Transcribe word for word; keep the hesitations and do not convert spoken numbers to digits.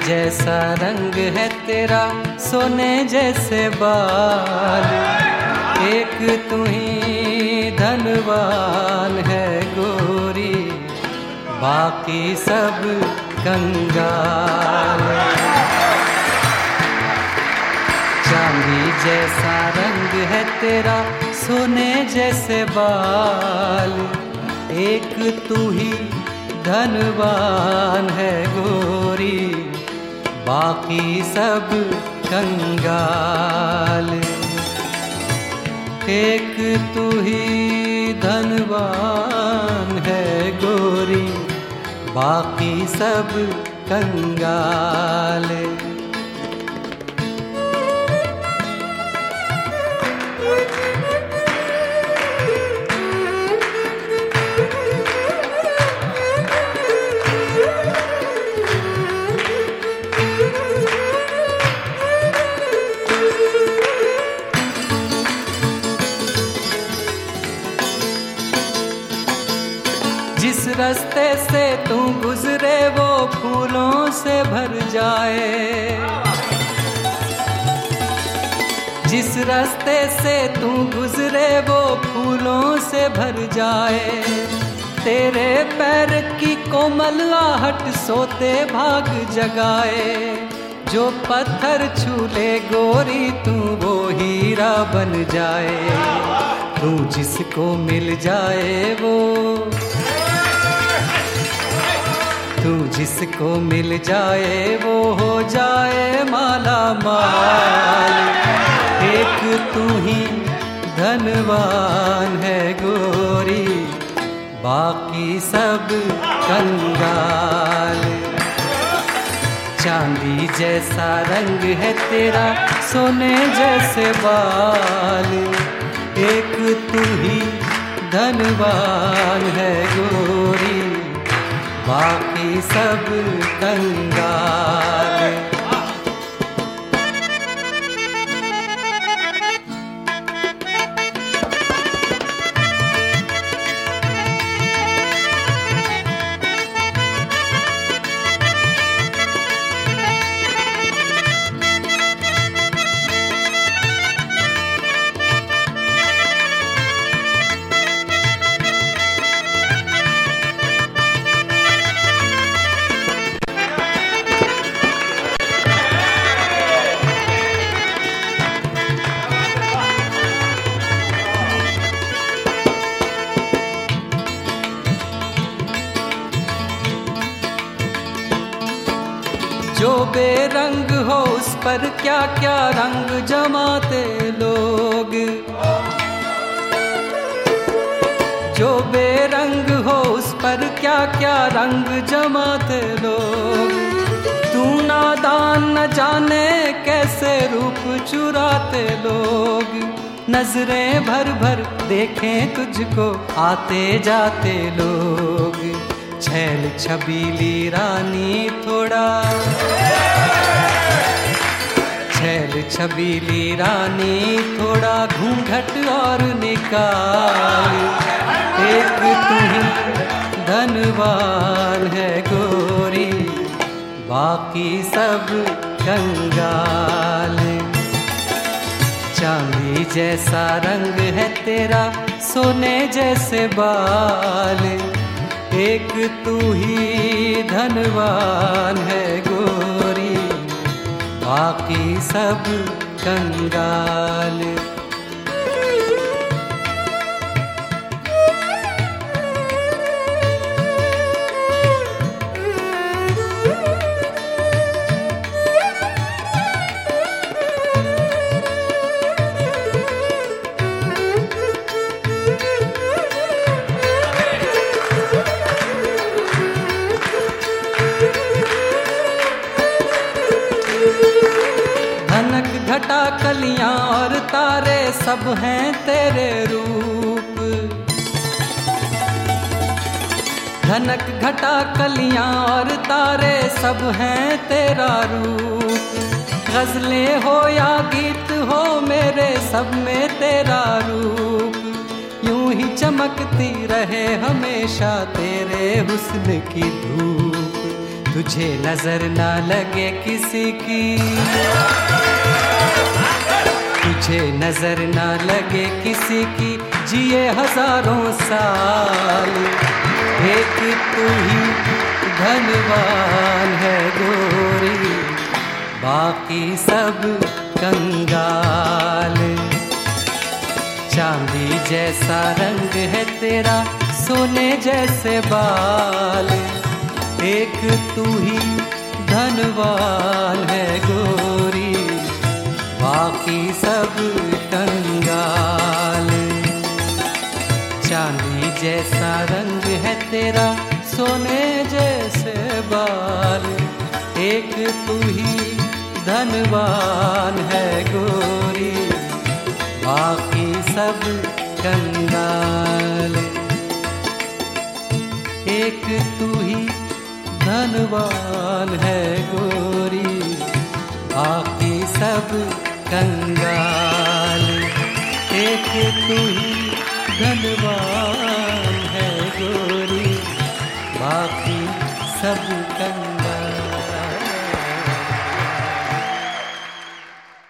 जैसा रंग है तेरा, सोने जैसे बाल, एक तू ही धनवान है गोरी, बाकी सब कंगाल। चांदी जैसा रंग है तेरा, सोने जैसे बाल, एक तू ही धनवान है गोरी, बाकी सब कंगाल। एक तू ही धनवान है गोरी, बाकी सब कंगाल। जिस रास्ते से तू गुजरे वो फूलों से भर जाए, जिस रास्ते से तू गुजरे वो फूलों से भर जाए, तेरे पैर की कोमल आहट सोते भाग जगाए, जो पत्थर छू ले गोरी तू वो हीरा बन जाए, तू जिसको मिल जाए वो, तू जिसको मिल जाए वो हो जाए माला माल। एक तू ही धनवान है गोरी, बाकी सब कंगाल। चांदी जैसा रंग है तेरा, सोने जैसे बाल, एक तू ही धनवान है गोरी, बाकी सब कंगाल। जो बेरंग हो उस पर क्या क्या रंग जमाते लोग, जो बेरंग हो उस पर क्या क्या रंग जमाते लोग, तू नादान न जाने कैसे रूप चुराते लोग, नजरें भर भर देखें तुझको आते जाते लोग, छैल छबीली रानी थोड़ा, छैल छबीली रानी थोड़ा घूंघट और निकाल, एक तू ही धनवान है गोरी, बाकी सब कंगाल। चांदी जैसा रंग है तेरा, सोने जैसे बाल, एक तू ही धनवान है गोरी, बाकी सब कंगाल। घटा कलियां और तारे सब हैं तेरे रूप, धनक घटा कलियां और तारे सब हैं तेरा रूप, गजलें हो या गीत हो मेरे सब में तेरा रूप, यूं ही चमकती रहे हमेशा तेरे हुस्न की धूप, तुझे नजर ना लगे किसी की, तुझे नजर ना लगे किसी की, जिए हजारों साल, एक तू ही धनवान है गोरी, बाकी सब कंगाल। चांदी जैसा रंग है तेरा, सोने जैसे बाल, एक तू ही धनवान है गोरी, बाकी सब कंगाल। चांदी जैसा रंग है तेरा, सोने जैसे बाल, एक तू ही धनवान है गोरी, बाकी सब कंगाल। एक तू ही धनवान है गोरी, बाकी सब कंगाल। एक तू ही धनवान है गोरी, बाकी सब